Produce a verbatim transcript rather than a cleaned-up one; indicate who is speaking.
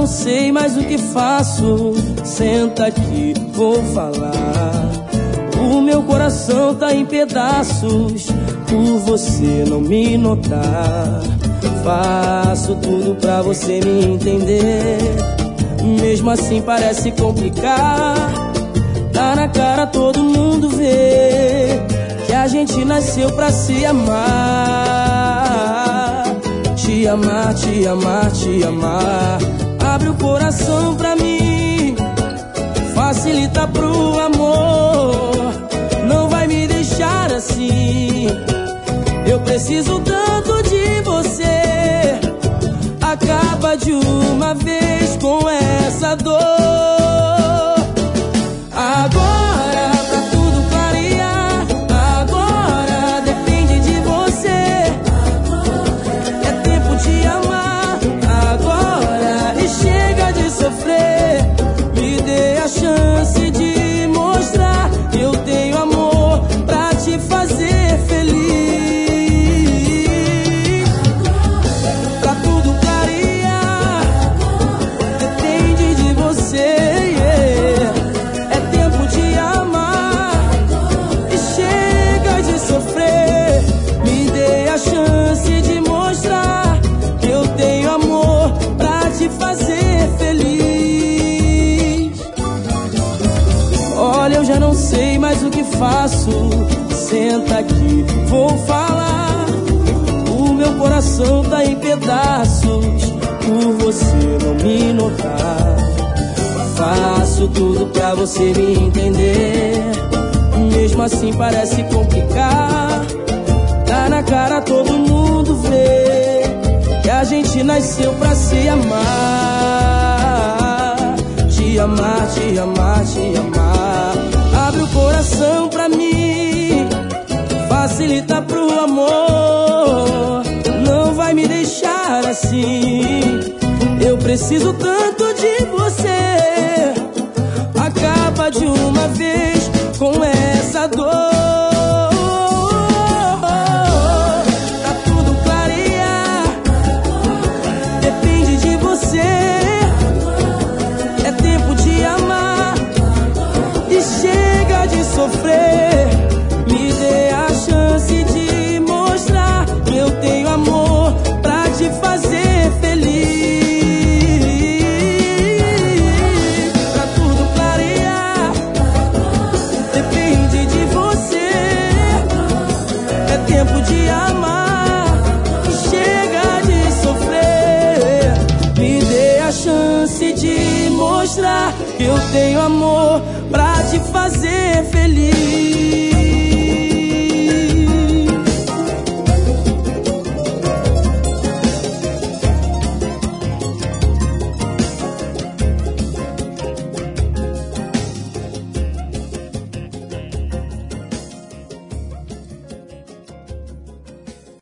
Speaker 1: sei mais o que faço. Senta aqui, vou falar. O meu coração tá em pedaços por você não me notar. Faço tudo pra você me entender, mesmo assim parece complicar. Tá na cara, todo mundo vê que a gente nasceu pra se amar. Te amar, te amar, te amar. Abre o coração pra mim, facilita pro amor. Não vai me deixar assim. Eu preciso tanto de você. Acaba de uma vez com essa dor. Agora pra tudo clarear, agora depende de você. É tempo de amar agora e chega de sofrer. Me dê a chance de mostrar que eu tenho amor pra te fazer feliz. Pra tudo clarear, depende de você, yeah. É tempo de amar e chega de sofrer. Me dê a chance de mostrar que eu tenho amor pra te fazer feliz. Olha, eu já não sei mais o que faço. Senta aqui, vou falar. O meu coração tá em pedaços por você não me notar. Faço tudo pra você me entender, mesmo assim parece complicar. Tá na cara, todo mundo vê que a gente nasceu pra se amar. Te amar, te amar, te amar. Abre o coração pra mim, facilita pro amor. Não vai me deixar assim. Eu preciso tanto de você. Acaba de uma vez com essa dor. Pra tudo clarear, depende de você. É tempo de amar e chega de sofrer. Me dê a chance de mostrar que eu tenho amor pra te fazer feliz. Pra tudo clarear, depende de você. É tempo de amar e chega de sofrer. Me dê a chance de mostrar que eu tenho amor pra te fazer feliz.